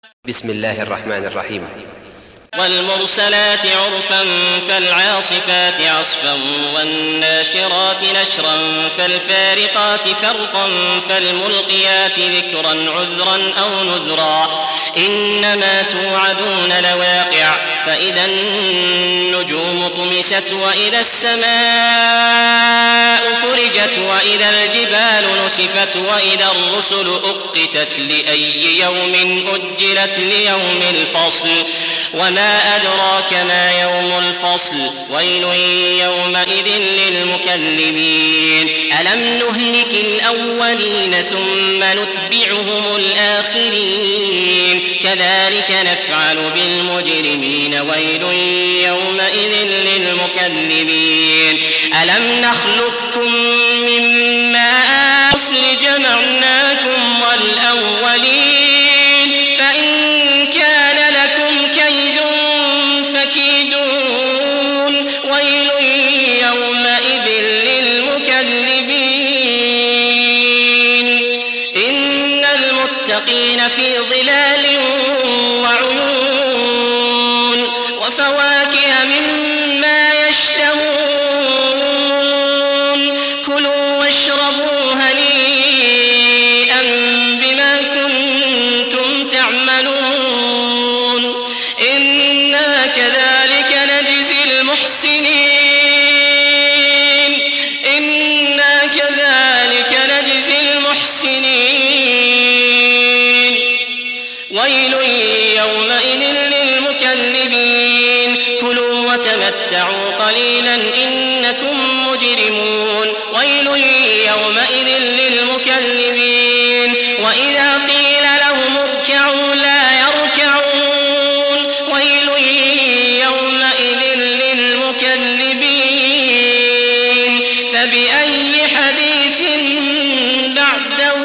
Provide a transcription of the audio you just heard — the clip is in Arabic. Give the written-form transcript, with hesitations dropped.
بسم الله الرحمن الرحيم. والمرسلات عرفا فالعاصفات عصفا والناشرات نشرا فالفارقات فرقا فالملقيات ذكرا عذرا أو نذرا إنما توعدون لواقع فإذا النجوم طمست وإذا السماء فرجت وإذا الجبال نسفت وإذا الرسل أقتت لأي يوم أجلت ليوم الفصل وما أدراك ما يوم الفصل ويل يومئذ للمكذبين ألم نهلك الأولين ثم نتبعهم الآخرين كذلك نفعل بالمجرمين ويل يومئذ للمكذبين ألم نخلقكم من ماء جمعناكم والأولين فإن كان لكم كيد فكيدون ويل يومئذ للمكذبين إن المتقين في ظلال وعيون وفواكه مما يشتهون كلوا واشربوا هنيئا بما كنتم تعملون إنا كذلك نجزي المحسنين ويل يومئذ للمكذبين كلوا وتمتعوا قليلا إنكم مجرمون ويل يومئذ للمكذبين وإذا قيل لهم اركعوا لا يركعون ويل يومئذ للمكذبين فبأي حديث بعده